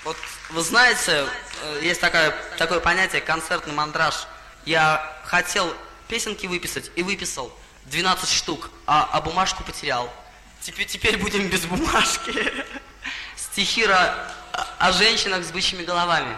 Вот вы знаете, есть такое понятие концертный мандраж. Я хотел песенки выписать и выписал 12 штук, а бумажку потерял. Теперь будем без бумажки. Стихи о женщинах с бычьими головами.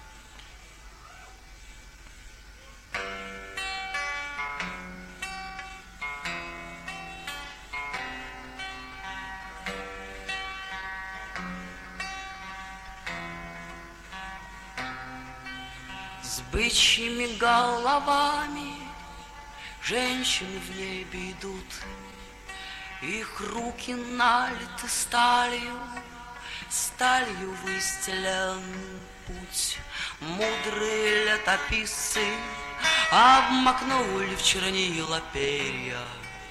С бычьими головами женщины в небе идут, их руки налиты сталью, сталью выстелен путь. Мудрые летописцы обмакнули в чернила перья.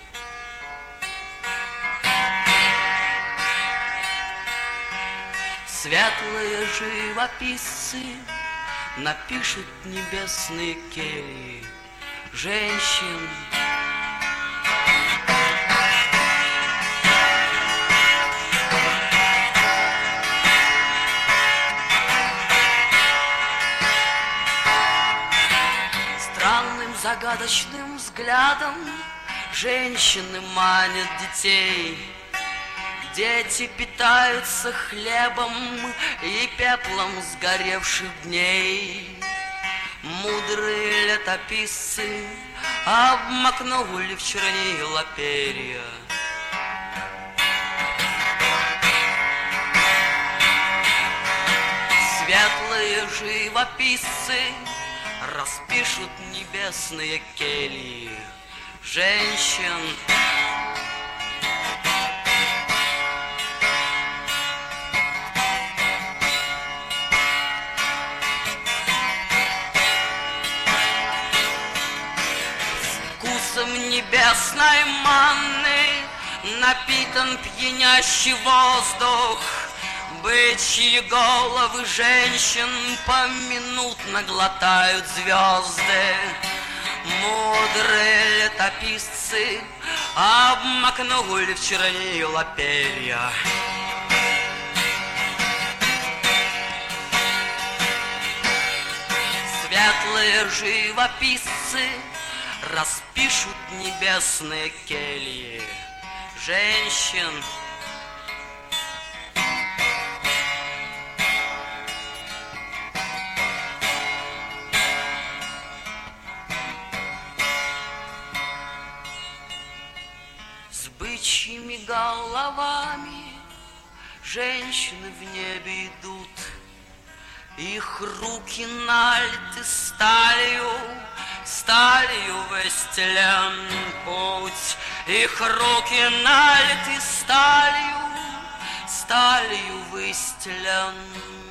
Светлые живописцы напишут небесные кельи женщин. Странным загадочным взглядом женщины манят детей. Дети питаются хлебом и пеплом сгоревших дней. Мудрые летописцы обмакнули в чернила перья. Светлые живописцы распишут небесные кельи женщин. Небесной манны напитан пьянящий воздух. Бычьи головы женщин поминутно глотают звезды. Мудрые летописцы обмакнули в чернила перья. Светлые живописцы распишут небесные кельи женщин. С бычьими головами женщины в небе идут, их руки налиты сталью, сталью выстелен путь. Их руки налиты сталью, сталью выстелен